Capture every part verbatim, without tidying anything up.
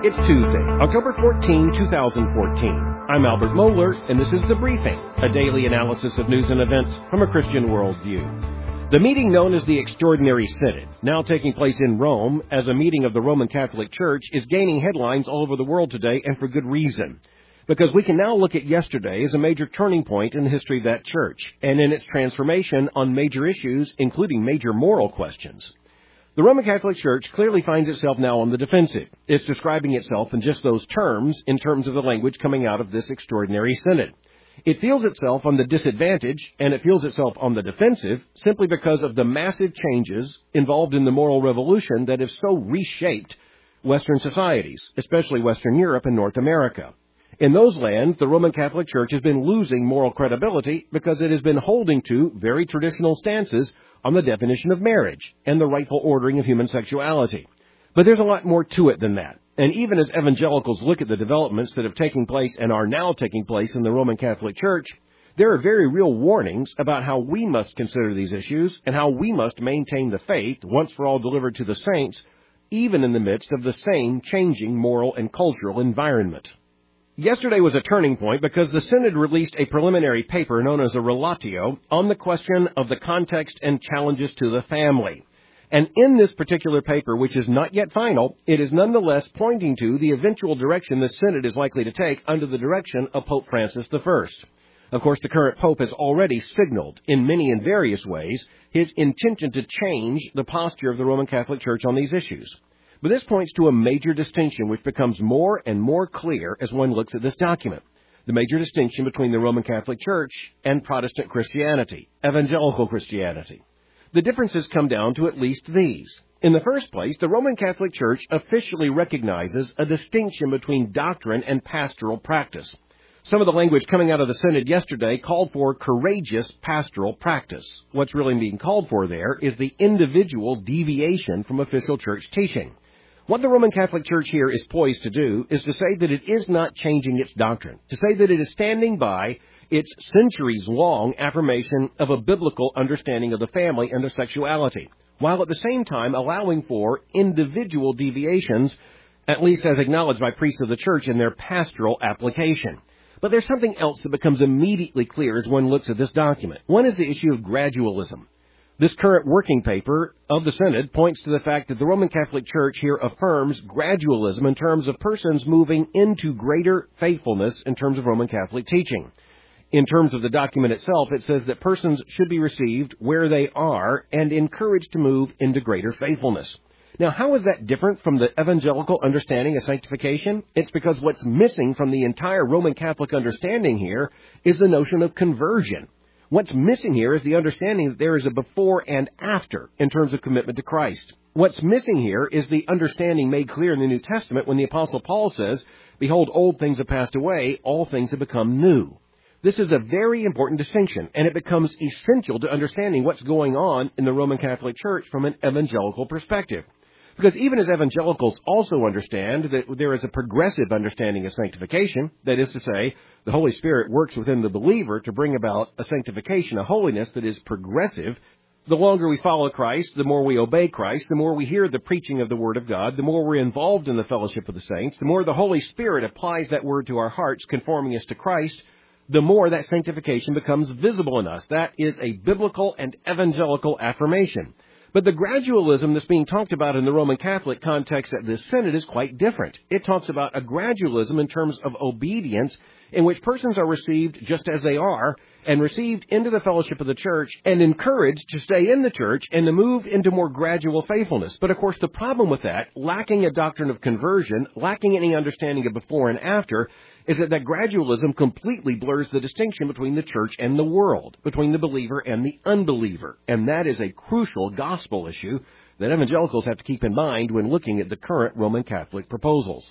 It's Tuesday, October fourteenth, twenty fourteen. I'm Albert Mohler, and this is The Briefing, a daily analysis of news and events from a Christian worldview. The meeting known as the Extraordinary Synod, now taking place in Rome as a meeting of the Roman Catholic Church, is gaining headlines all over the world today, and for good reason. Because we can now look at yesterday as a major turning point in the history of that church, and in its transformation on major issues, including major moral questions. The Roman Catholic Church clearly finds itself now on the defensive. It's describing itself in just those terms, in terms of the language coming out of this extraordinary synod. It feels itself on the disadvantage, and it feels itself on the defensive, simply because of the massive changes involved in the moral revolution that have so reshaped Western societies, especially Western Europe and North America. In those lands, the Roman Catholic Church has been losing moral credibility because it has been holding to very traditional stances on the definition of marriage and the rightful ordering of human sexuality. But there's a lot more to it than that. And even as evangelicals look at the developments that have taken place and are now taking place in the Roman Catholic Church, there are very real warnings about how we must consider these issues and how we must maintain the faith once for all delivered to the saints, even in the midst of the same changing moral and cultural environment. Yesterday was a turning point because the Synod released a preliminary paper known as a relatio on the question of the context and challenges to the family. And in this particular paper, which is not yet final, it is nonetheless pointing to the eventual direction the Synod is likely to take under the direction of Pope Francis the First. Of course, the current Pope has already signaled, in many and various ways, his intention to change the posture of the Roman Catholic Church on these issues. But this points to a major distinction which becomes more and more clear as one looks at this document. The major distinction between the Roman Catholic Church and Protestant Christianity, evangelical Christianity. The differences come down to at least these. In the first place, the Roman Catholic Church officially recognizes a distinction between doctrine and pastoral practice. Some of the language coming out of the Synod yesterday called for courageous pastoral practice. What's really being called for there is the individual deviation from official church teaching. What the Roman Catholic Church here is poised to do is to say that it is not changing its doctrine, to say that it is standing by its centuries-long affirmation of a biblical understanding of the family and their sexuality, while at the same time allowing for individual deviations, at least as acknowledged by priests of the Church in their pastoral application. But there's something else that becomes immediately clear as one looks at this document. One is the issue of gradualism. This current working paper of the Synod points to the fact that the Roman Catholic Church here affirms gradualism in terms of persons moving into greater faithfulness in terms of Roman Catholic teaching. In terms of the document itself, it says that persons should be received where they are and encouraged to move into greater faithfulness. Now, how is that different from the evangelical understanding of sanctification? It's because what's missing from the entire Roman Catholic understanding here is the notion of conversion. What's missing here is the understanding that there is a before and after in terms of commitment to Christ. What's missing here is the understanding made clear in the New Testament when the Apostle Paul says, "Behold, old things have passed away, all things have become new." This is a very important distinction, and it becomes essential to understanding what's going on in the Roman Catholic Church from an evangelical perspective. Because even as evangelicals also understand that there is a progressive understanding of sanctification, that is to say, the Holy Spirit works within the believer to bring about a sanctification, a holiness that is progressive. The longer we follow Christ, the more we obey Christ, the more we hear the preaching of the Word of God, the more we're involved in the fellowship of the saints, the more the Holy Spirit applies that Word to our hearts, conforming us to Christ, the more that sanctification becomes visible in us. That is a biblical and evangelical affirmation. But the gradualism that's being talked about in the Roman Catholic context at this Synod is quite different. It talks about a gradualism in terms of obedience in which persons are received just as they are and received into the fellowship of the church and encouraged to stay in the church and to move into more gradual faithfulness. But of course, the problem with that, lacking a doctrine of conversion, lacking any understanding of before and after, is that that gradualism completely blurs the distinction between the church and the world, between the believer and the unbeliever. And that is a crucial gospel issue that evangelicals have to keep in mind when looking at the current Roman Catholic proposals.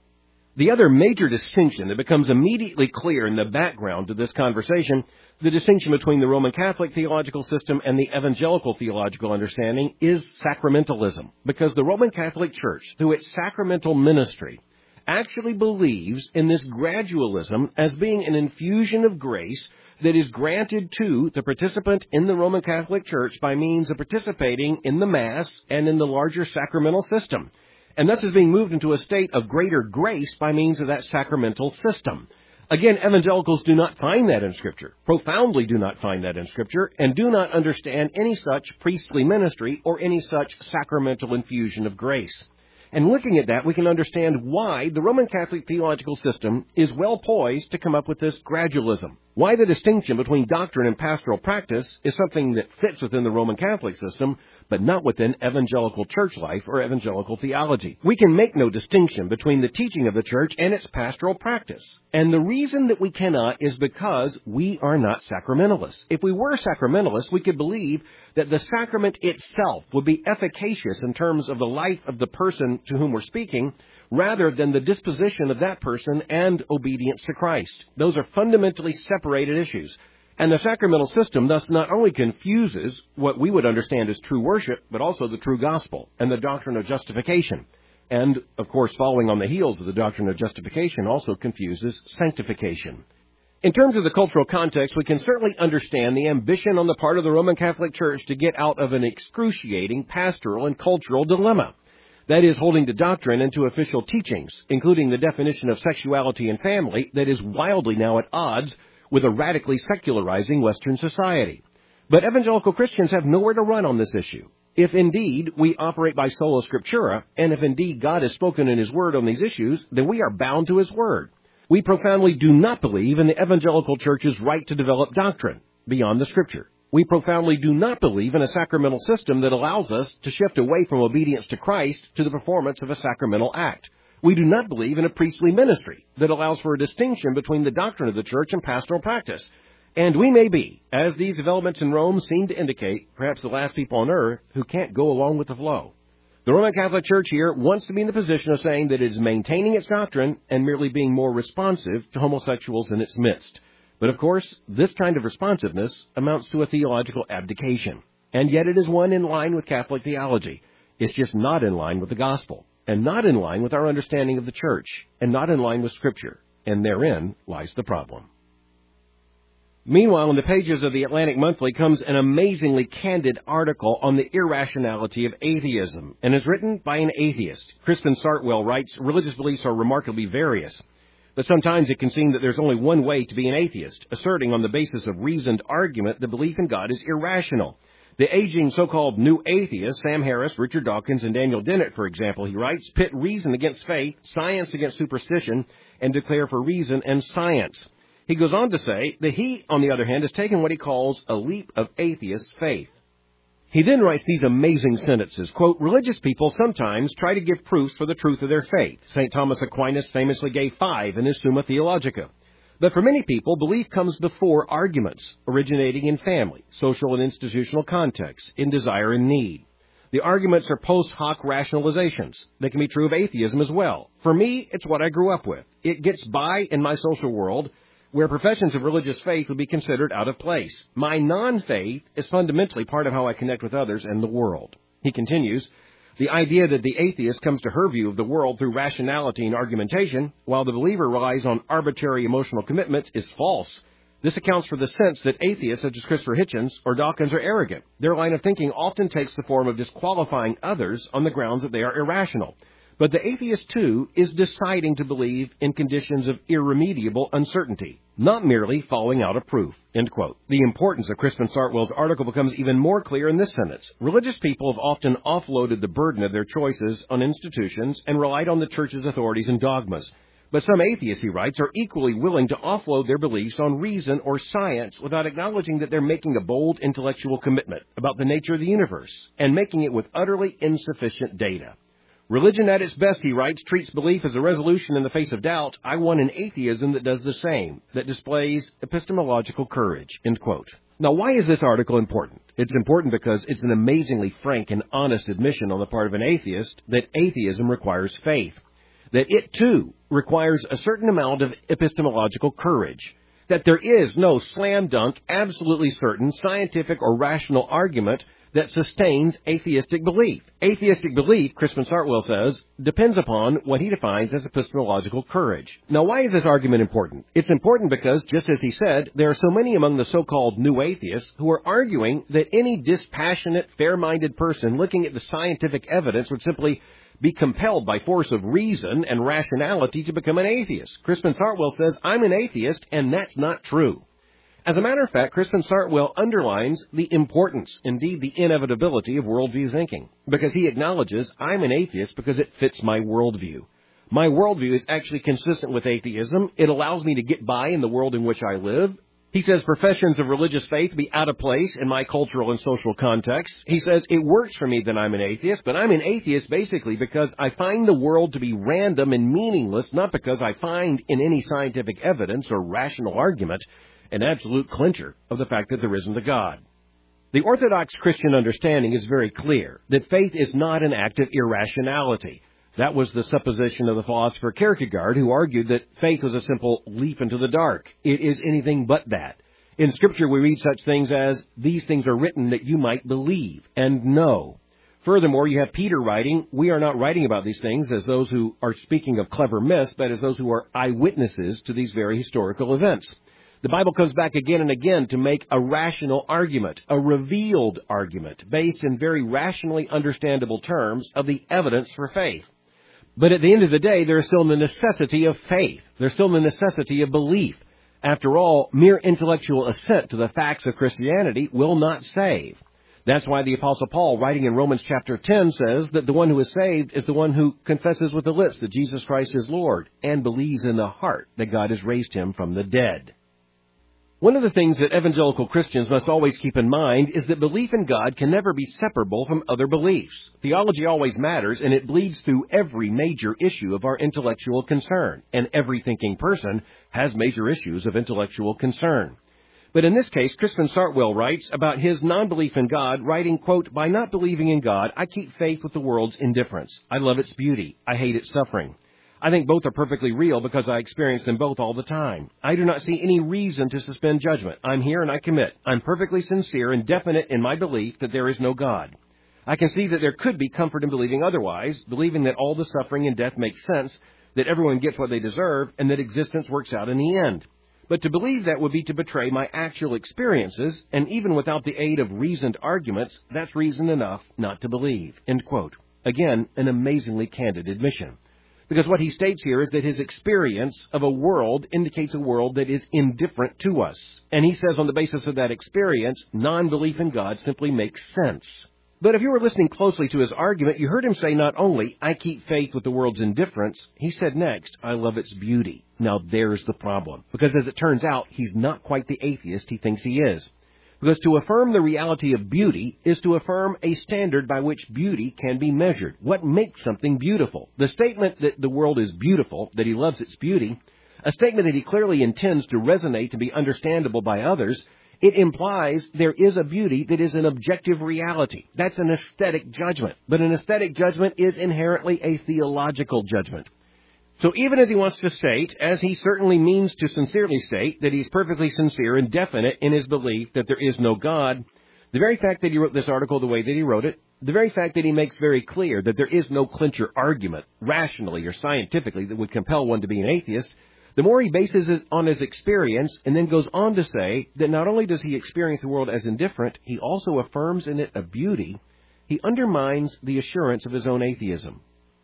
The other major distinction that becomes immediately clear in the background to this conversation, the distinction between the Roman Catholic theological system and the evangelical theological understanding, is sacramentalism. Because the Roman Catholic Church, through its sacramental ministry, actually believes in this gradualism as being an infusion of grace that is granted to the participant in the Roman Catholic Church by means of participating in the Mass and in the larger sacramental system. and thus is being moved into a state of greater grace by means of that sacramental system. Again, evangelicals do not find that in Scripture, profoundly do not find that in Scripture, and do not understand any such priestly ministry or any such sacramental infusion of grace. And looking at that, we can understand why the Roman Catholic theological system is well poised to come up with this gradualism. Why the distinction between doctrine and pastoral practice is something that fits within the Roman Catholic system, but not within evangelical church life or evangelical theology. We can make no distinction between the teaching of the church and its pastoral practice. And the reason that we cannot is because we are not sacramentalists. If we were sacramentalists, we could believe that the sacrament itself would be efficacious in terms of the life of the person to whom we're speaking, rather than the disposition of that person and obedience to Christ. Those are fundamentally separated issues. And the sacramental system thus not only confuses what we would understand as true worship, but also the true gospel and the doctrine of justification. And, of course, following on the heels of the doctrine of justification also confuses sanctification. In terms of the cultural context, we can certainly understand the ambition on the part of the Roman Catholic Church to get out of an excruciating pastoral and cultural dilemma. That is, holding to doctrine and to official teachings, including the definition of sexuality and family that is wildly now at odds with a radically secularizing Western society. But evangelical Christians have nowhere to run on this issue. If indeed we operate by sola scriptura, and if indeed God has spoken in His Word on these issues, then we are bound to His Word. We profoundly do not believe in the evangelical church's right to develop doctrine beyond the Scripture. We profoundly do not believe in a sacramental system that allows us to shift away from obedience to Christ to the performance of a sacramental act. We do not believe in a priestly ministry that allows for a distinction between the doctrine of the church and pastoral practice. And we may be, as these developments in Rome seem to indicate, perhaps the last people on earth who can't go along with the flow. The Roman Catholic Church here wants to be in the position of saying that it is maintaining its doctrine and merely being more responsive to homosexuals in its midst. But of course, this kind of responsiveness amounts to a theological abdication. And yet it is one in line with Catholic theology. It's just not in line with the gospel, and not in line with our understanding of the church, and not in line with Scripture. And therein lies the problem. Meanwhile, in the pages of the Atlantic Monthly comes an amazingly candid article on the irrationality of atheism, and is written by an atheist. Crispin Sartwell writes, religious beliefs are remarkably various, but sometimes it can seem that there's only one way to be an atheist, asserting on the basis of reasoned argument the belief in God is irrational. The aging so-called new atheists, Sam Harris, Richard Dawkins, and Daniel Dennett, for example, he writes, pit reason against faith, science against superstition, and declare for reason and science. He goes on to say that he, on the other hand, has taken what he calls a leap of atheist faith. He then writes these amazing sentences, quote, religious people sometimes try to give proofs for the truth of their faith. Saint Thomas Aquinas famously gave five in his Summa Theologica. But for many people, belief comes before arguments, originating in family, social and institutional contexts, in desire and need. The arguments are post hoc rationalizations. They can be true of atheism as well. For me, it's what I grew up with. It gets by in my social world, where professions of religious faith would be considered out of place. My non-faith is fundamentally part of how I connect with others and the world. He continues, the idea that the atheist comes to her view of the world through rationality and argumentation, while the believer relies on arbitrary emotional commitments, is false. This accounts for the sense that atheists such as Christopher Hitchens or Dawkins are arrogant. Their line of thinking often takes the form of disqualifying others on the grounds that they are irrational. But the atheist, too, is deciding to believe in conditions of irremediable uncertainty, not merely falling out of proof, end quote. The importance of Crispin Sartwell's article becomes even more clear in this sentence. Religious people have often offloaded the burden of their choices on institutions and relied on the church's authorities and dogmas. But some atheists, he writes, are equally willing to offload their beliefs on reason or science without acknowledging that they're making a bold intellectual commitment about the nature of the universe and making it with utterly insufficient data. Religion at its best, he writes, treats belief as a resolution in the face of doubt. I want an atheism that does the same, that displays epistemological courage, end quote. Now, why is this article important? It's important because it's an amazingly frank and honest admission on the part of an atheist that atheism requires faith, that it, too, requires a certain amount of epistemological courage, that there is no slam-dunk, absolutely certain, scientific or rational argument that sustains atheistic belief. Atheistic belief, Crispin Sartwell says, depends upon what he defines as epistemological courage. Now, why is this argument important? It's important because, just as he said, there are so many among the so-called new atheists who are arguing that any dispassionate, fair-minded person looking at the scientific evidence would simply be compelled by force of reason and rationality to become an atheist. Crispin Sartwell says, I'm an atheist, and that's not true. As a matter of fact, Crispin Sartwell underlines the importance, indeed the inevitability, of worldview thinking, because he acknowledges I'm an atheist because it fits my worldview. My worldview is actually consistent with atheism. It allows me to get by in the world in which I live. He says professions of religious faith be out of place in my cultural and social context. He says it works for me that I'm an atheist, but I'm an atheist basically because I find the world to be random and meaningless, not because I find in any scientific evidence or rational argument an absolute clincher of the fact that there isn't a God. The Orthodox Christian understanding is very clear that faith is not an act of irrationality. That was the supposition of the philosopher Kierkegaard, who argued that faith was a simple leap into the dark. It is anything but that. In Scripture, we read such things as, these things are written that you might believe and know. Furthermore, you have Peter writing, we are not writing about these things as those who are speaking of clever myths, but as those who are eyewitnesses to these very historical events. The Bible comes back again and again to make a rational argument, a revealed argument, based in very rationally understandable terms of the evidence for faith. But at the end of the day, there is still the necessity of faith. There's still the necessity of belief. After all, mere intellectual assent to the facts of Christianity will not save. That's why the Apostle Paul, writing in Romans chapter ten, says that the one who is saved is the one who confesses with the lips that Jesus Christ is Lord and believes in the heart that God has raised him from the dead. One of the things that evangelical Christians must always keep in mind is that belief in God can never be separable from other beliefs. Theology always matters, and it bleeds through every major issue of our intellectual concern, and every thinking person has major issues of intellectual concern. But in this case, Crispin Sartwell writes about his non-belief in God, writing, quote, by not believing in God, I keep faith with the world's indifference. I love its beauty. I hate its suffering. I think both are perfectly real because I experience them both all the time. I do not see any reason to suspend judgment. I'm here and I commit. I'm perfectly sincere and definite in my belief that there is no God. I can see that there could be comfort in believing otherwise, believing that all the suffering and death makes sense, that everyone gets what they deserve, and that existence works out in the end. But to believe that would be to betray my actual experiences, and even without the aid of reasoned arguments, that's reason enough not to believe. End quote. Again, an amazingly candid admission. Because what he states here is that his experience of a world indicates a world that is indifferent to us. And he says on the basis of that experience, non-belief in God simply makes sense. But if you were listening closely to his argument, you heard him say not only, I keep faith with the world's indifference, he said next, I love its beauty. Now there's the problem. Because as it turns out, he's not quite the atheist he thinks he is. Because to affirm the reality of beauty is to affirm a standard by which beauty can be measured. What makes something beautiful? The statement that the world is beautiful, that he loves its beauty, a statement that he clearly intends to resonate and be understandable by others, it implies there is a beauty that is an objective reality. That's an aesthetic judgment. But an aesthetic judgment is inherently a theological judgment. So even as he wants to state, as he certainly means to sincerely state, that he's perfectly sincere and definite in his belief that there is no God, the very fact that he wrote this article the way that he wrote it, the very fact that he makes very clear that there is no clincher argument, rationally or scientifically, that would compel one to be an atheist, the more he bases it on his experience and then goes on to say that not only does he experience the world as indifferent, he also affirms in it a beauty, he undermines the assurance of his own atheism.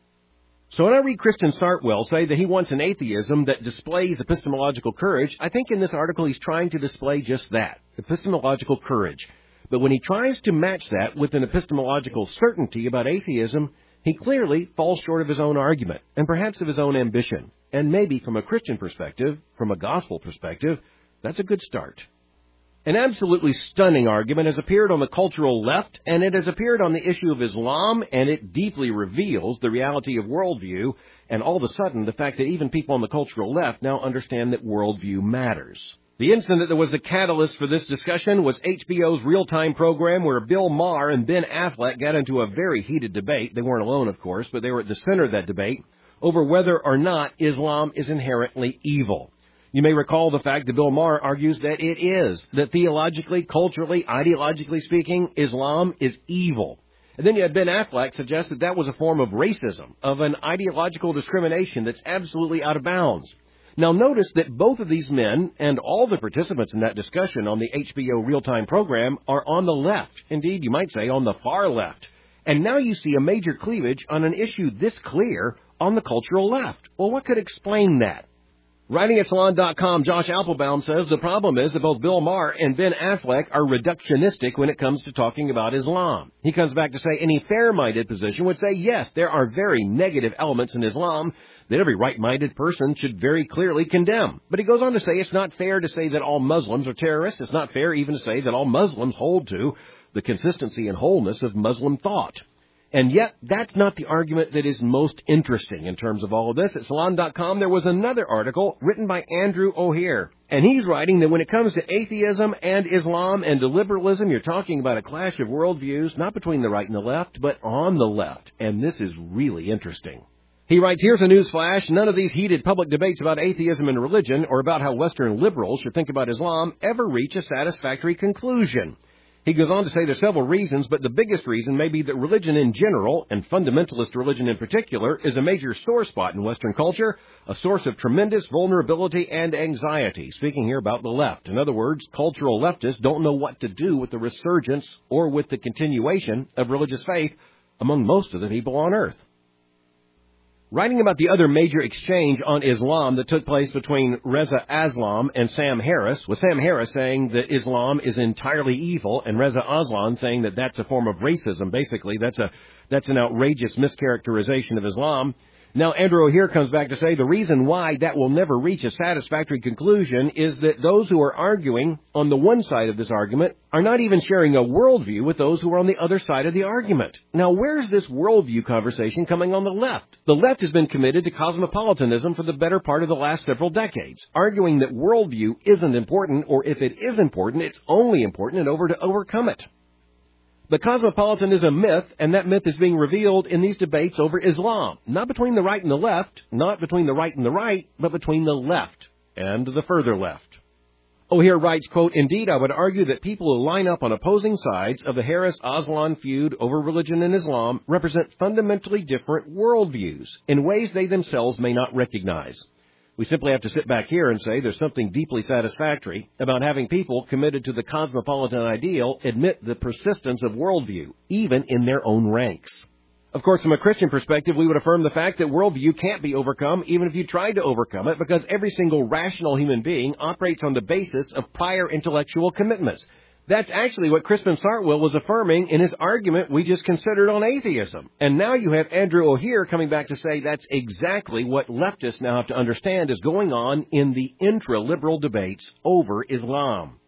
So when I read Crispin Sartwell say that he wants an atheism that displays epistemological courage, I think in this article he's trying to display just that, epistemological courage. But when he tries to match that with an epistemological certainty about atheism, he clearly falls short of his own argument, and perhaps of his own ambition. And maybe from a Christian perspective, from a gospel perspective, that's a good start. An absolutely stunning argument has appeared on the cultural left, and it has appeared on the issue of Islam, and it deeply reveals the reality of worldview, and all of a sudden the fact that even people on the cultural left now understand that worldview matters. The incident that was the catalyst for this discussion was H B O's real-time program where Bill Maher and Ben Affleck got into a very heated debate. They weren't alone, of course, but they were at the center of that debate over whether or not Islam is inherently evil. You may recall the fact that Bill Maher argues that it is, that theologically, culturally, ideologically speaking, Islam is evil. And then you had Ben Affleck suggest that that was a form of racism, of an ideological discrimination that's absolutely out of bounds. Now notice that both of these men and all the participants in that discussion on the H B O real-time program are on the left. Indeed, you might say on the far left. And now you see a major cleavage on an issue this clear on the cultural left. Well, what could explain that? Writing at Salon dot com, Josh Applebaum says the problem is that both Bill Maher and Ben Affleck are reductionistic when it comes to talking about Islam. He comes back to say any fair-minded position would say, yes, there are very negative elements in Islam that every right-minded person should very clearly condemn. But he goes on to say it's not fair to say that all Muslims are terrorists. It's not fair even to say that all Muslims hold to the consistency and wholeness of Muslim thought. And yet, that's not the argument that is most interesting in terms of all of this. At Salon dot com, there was another article written by Andrew O'Hear. And he's writing that when it comes to atheism and Islam and liberalism, you're talking about a clash of worldviews, not between the right and the left, but on the left. And this is really interesting. He writes, here's a news flash. None of these heated public debates about atheism and religion or about how Western liberals should think about Islam ever reach a satisfactory conclusion. He goes on to say there's several reasons, but the biggest reason may be that religion in general, and fundamentalist religion in particular, is a major sore spot in Western culture, a source of tremendous vulnerability and anxiety. Speaking here about the left. In other words, cultural leftists don't know what to do with the resurgence or with the continuation of religious faith among most of the people on earth. Writing about the other major exchange on Islam that took place between Reza Aslan and Sam Harris, with Sam Harris saying that Islam is entirely evil, and Reza Aslan saying that that's a form of racism. Basically, that's a that's an outrageous mischaracterization of Islam. Now, Andrew O'Hear comes back to say the reason why that will never reach a satisfactory conclusion is that those who are arguing on the one side of this argument are not even sharing a worldview with those who are on the other side of the argument. Now, where's this worldview conversation coming on the left? The left has been committed to cosmopolitanism for the better part of the last several decades, arguing that worldview isn't important, or if it is important, it's only important in order to overcome it. But cosmopolitan is a myth, and that myth is being revealed in these debates over Islam. Not between the right and the left, not between the right and the right, but between the left and the further left. O'Hear writes, quote, indeed, I would argue that people who line up on opposing sides of the Harris-Aslan feud over religion and Islam represent fundamentally different worldviews in ways they themselves may not recognize. We simply have to sit back here and say there's something deeply satisfactory about having people committed to the cosmopolitan ideal admit the persistence of worldview, even in their own ranks. Of course, from a Christian perspective, we would affirm the fact that worldview can't be overcome even if you tried to overcome it, because every single rational human being operates on the basis of prior intellectual commitments. That's actually what Crispin Sartwell was affirming in his argument we just considered on atheism. And now you have Andrew O'Hear coming back to say that's exactly what leftists now have to understand is going on in the intra-liberal debates over Islam.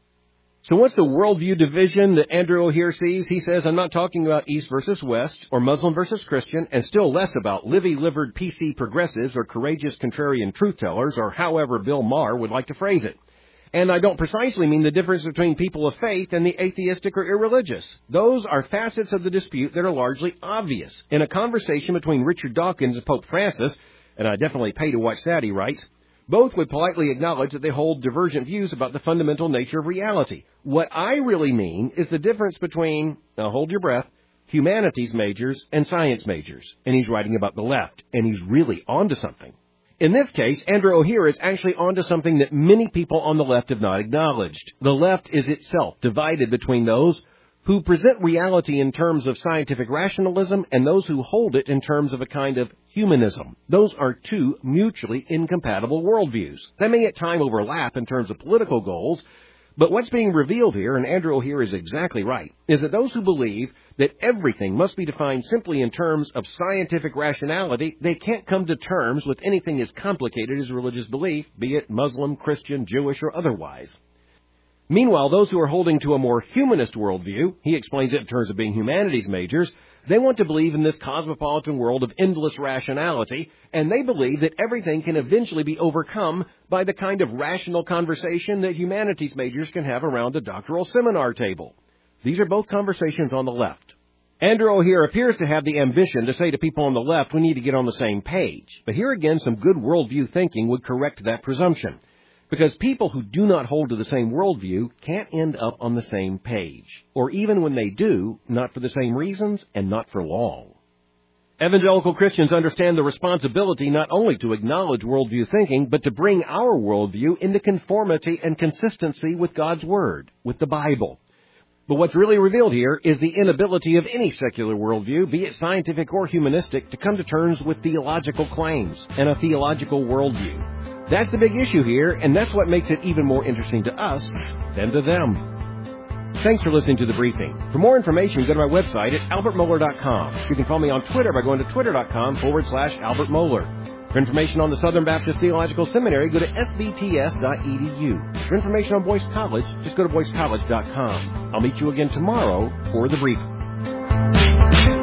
So what's the worldview division that Andrew O'Hear sees? He says, I'm not talking about East versus West, or Muslim versus Christian, and still less about livy-livered P C progressives or courageous contrarian truth-tellers, or however Bill Maher would like to phrase it. And I don't precisely mean the difference between people of faith and the atheistic or irreligious. Those are facets of the dispute that are largely obvious. In a conversation between Richard Dawkins and Pope Francis, and I definitely pay to watch that, he writes, both would politely acknowledge that they hold divergent views about the fundamental nature of reality. What I really mean is the difference between, now hold your breath, humanities majors and science majors. And he's writing about the left, and he's really onto something. In this case, Andrew O'Hear is actually onto something that many people on the left have not acknowledged. The left is itself divided between those who present reality in terms of scientific rationalism and those who hold it in terms of a kind of humanism. Those are two mutually incompatible worldviews. They may at times overlap in terms of political goals, but what's being revealed here, and Andrew O'Hear is exactly right, is that those who believe that everything must be defined simply in terms of scientific rationality, they can't come to terms with anything as complicated as religious belief, be it Muslim, Christian, Jewish, or otherwise. Meanwhile, those who are holding to a more humanist worldview, he explains it in terms of being humanities majors, they want to believe in this cosmopolitan world of endless rationality, and they believe that everything can eventually be overcome by the kind of rational conversation that humanities majors can have around a doctoral seminar table. These are both conversations on the left. Andrew O'Hear appears to have the ambition to say to people on the left, we need to get on the same page. But here again, some good worldview thinking would correct that presumption. Because people who do not hold to the same worldview can't end up on the same page. Or even when they do, not for the same reasons and not for long. Evangelical Christians understand the responsibility not only to acknowledge worldview thinking, but to bring our worldview into conformity and consistency with God's Word, with the Bible. But what's really revealed here is the inability of any secular worldview, be it scientific or humanistic, to come to terms with theological claims and a theological worldview. That's the big issue here, and that's what makes it even more interesting to us than to them. Thanks for listening to The Briefing. For more information, go to my website at albert mohler dot com. You can follow me on Twitter by going to twitter.com forward slash Albert Mohler. For information on the Southern Baptist Theological Seminary, go to s b t s dot e d u. For information on Boyce College, just go to boyce college dot com. I'll meet you again tomorrow for The Briefing.